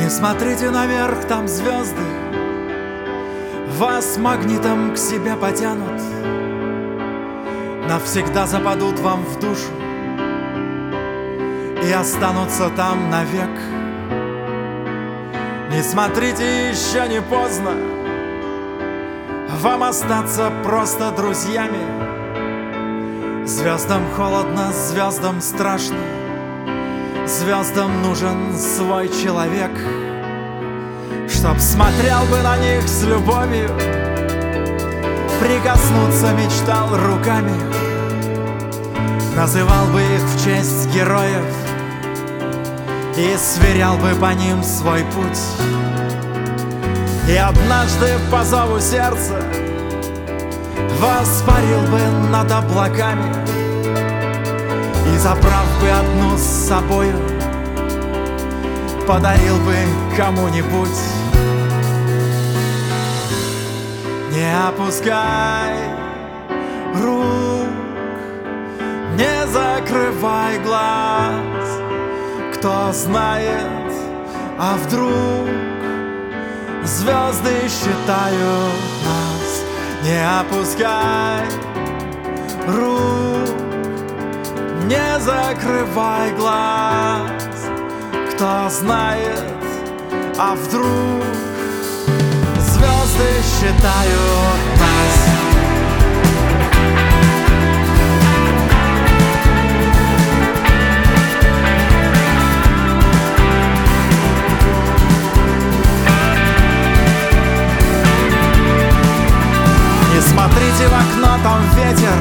Не смотрите наверх, там звезды вас магнитом к себе потянут, навсегда западут вам в душу и останутся там навек. Не смотрите, еще не поздно вам остаться просто друзьями. Звездам холодно, звездам страшно, звездам нужен свой человек, чтоб смотрел бы на них с любовью, прикоснуться мечтал руками, называл бы их в честь героев и сверял бы по ним свой путь. И однажды по зову сердца воспарил бы над облаками и, забрав бы одну с собою, подарил бы кому-нибудь. Не опускай рук, не закрывай глаз. Кто знает, а вдруг звезды считают нас. Не опускай рук, не закрывай глаз. Кто знает, а вдруг звезды считают нас. Не смотрите в окно, там ветер,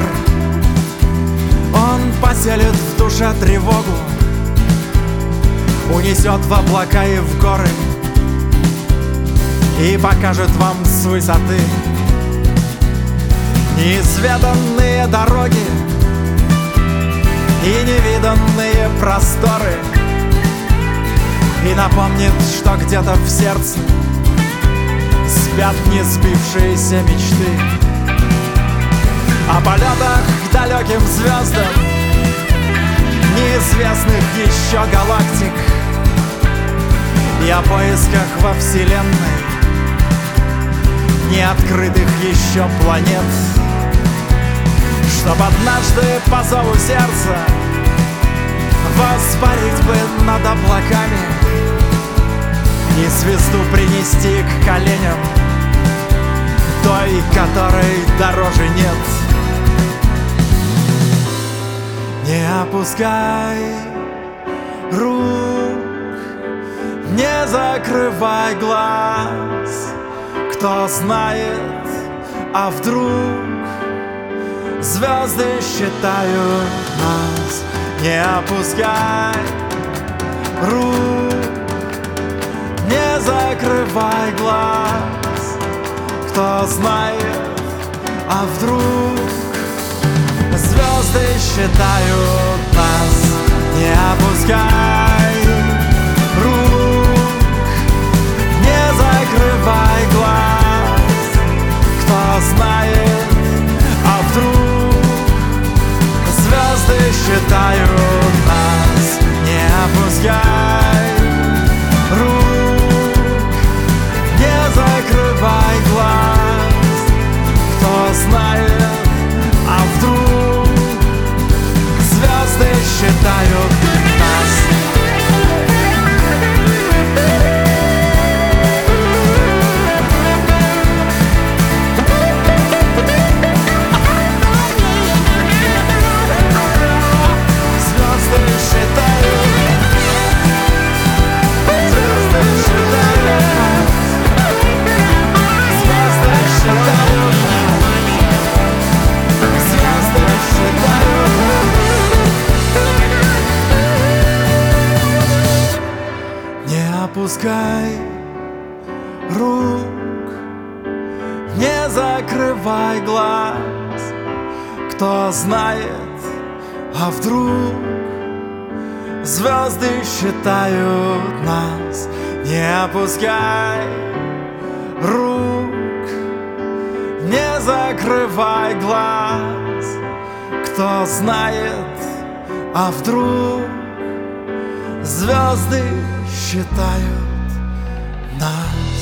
он поселит в душе тревогу, унесет в облака и в горы и покажет вам с высоты неизведанные дороги и невиданные просторы, и напомнит, что где-то в сердце спят не сбившиеся мечты о полетах к далеким звездам неизвестных еще галактик и о поисках во Вселенной неоткрытых еще планет, чтоб однажды по зову сердца воспарить бы над облаками и звезду принести к коленям той, которой дороже нет. Не опускай рук, не закрывай глаз. Кто знает, а вдруг звезды считают нас. Не опускай рук, не закрывай глаз. Кто знает, а вдруг звезды считают нас. Не опускай рук, не закрывай глаз. Кто знает, а вдруг звезды считают нас. Не опускай рук, не закрывай глаз. Кто знает, а вдруг звезды считают нас. Опускай рук, не закрывай глаз. Кто знает, а вдруг звезды считают нас. Не опускай рук, не закрывай глаз. Кто знает, а вдруг звезды считают нас.